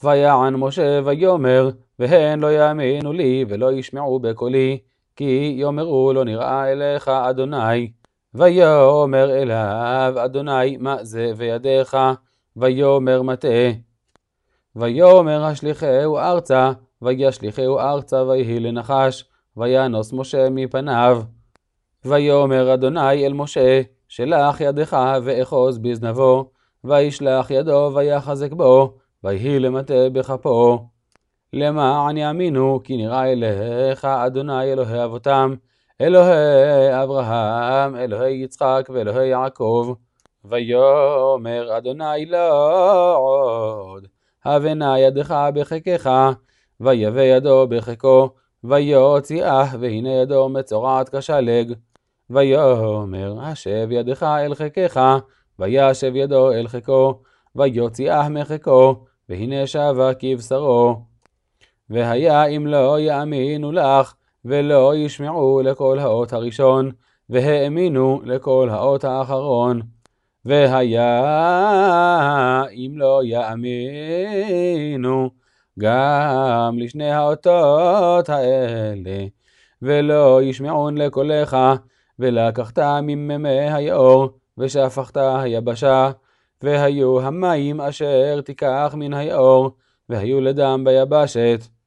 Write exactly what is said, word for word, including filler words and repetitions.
ויען משה ויאמר, והן לא יאמינו לי ולא ישמעו בקולי, כי יאמרו לא נראה אליך אדוני. ויאמר אליו אדוני, מה זה בידיך? ויאמר מטה. ויאמר השליחהו ארצה, וישליחהו ארצה ויהי לנחש, וינוס משה מפניו. ויאמר אדוני אל משה, שלח ידך ואחוז בזנבו, וישלח ידו ויחזק בו, ויהי למטה בכפו. למען יאמינו כי נראה אליך אדוני אלוהי אבותם, אלוהי אברהם, אלוהי יצחק ואלוהי יעקב. ויאמר אדוני לא עוד, הבנה ידך בחיקך, ויבא ידו בחיקו, ויוציאה, והנה ידו מצורעת כשלג. ויאמר השב ידך אל חיקך, וישב ידו אל חיקו, ויוציאה מחיקו, והנה שבה כבשרו. והיה אם לא יאמינו לך, ולא ישמעו לכל האות הראשון, והאמינו לכל האות האחרון. והיה אם לא יאמינו גם לשני האותות האלה, ולא ישמעון לקולך, ולקחת מממי היאור, ושפכת היבשה, והיו המים אשר תיקח מן היאור, והיו לדם ביבשת.